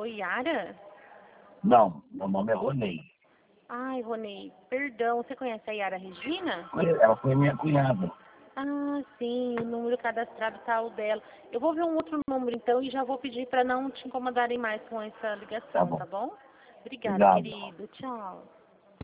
Oi, Yara? Não, meu nome é Ronei. Ai, Ronei, perdão, você conhece a Yara Regina? Ela foi minha cunhada. Ah, sim, o número cadastrado tá o dela. Eu vou ver um outro número então e já vou pedir para não te incomodarem mais com essa ligação, Tá tá bom. bom? Obrigada, Obrigado. querido. Tchau.